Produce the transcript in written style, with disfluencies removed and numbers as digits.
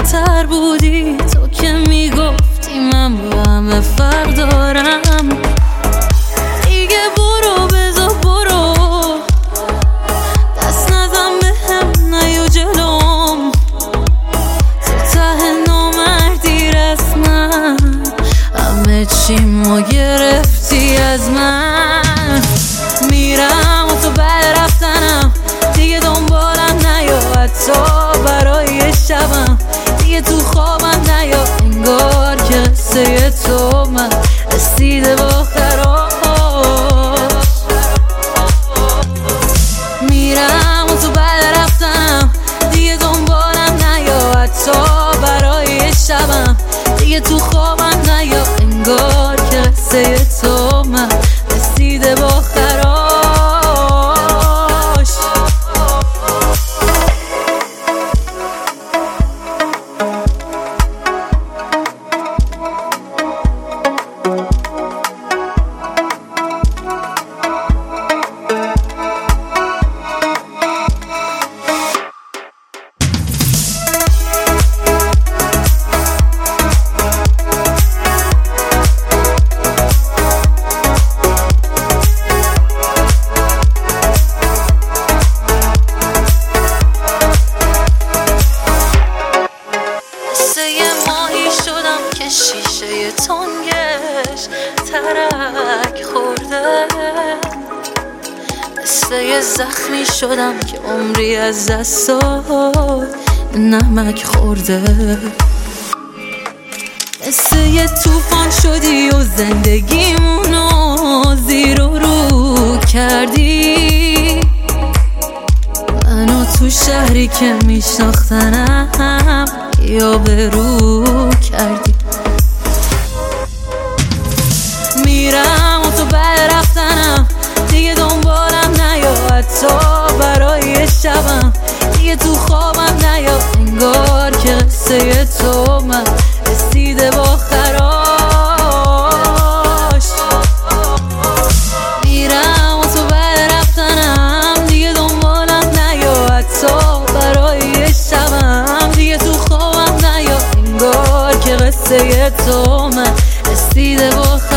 بهتر بودی تو که میگفتی من با همه فرق دارم. دیگه برو بذار برو، دست نزن بهم نیو جلوم. تو ته نامردی رسما همه چیمو گرفتی از من. میرم و تو بعد رفتنم دیگه دنبالم نیا، حتی برای شبم دیگه تو خوابم نیا. انگار که قصه تو من رسیده با خراش. میرم و تو بعد رفتنم دیگه دنبالم نیا، حتی برای شبم دیگه تو خوابم نیا. انگار که قصه تو من رسیده با خراش. شیشه تنگش ترک خورده، مثل یه زخمی شدم که عمری از دستات نمک خورده. مثل یه طوفان شدی و زندگیمونو زیر و رو کردی. منو تو شهری که میشناختنم یا به رو کردی. میرم و تو بعد رفتنم دیگه دنبالم نیا، حتی برای شبم دیگه تو خوابم نیا. انگار که قصه تو من رسیده با خراش. میرم و تو بعد رفتنم دیگه دنبالم نیا، حتی برای شبم دیگه تو خوابم نیا. انگار که قصه تو من رسیده با خراش.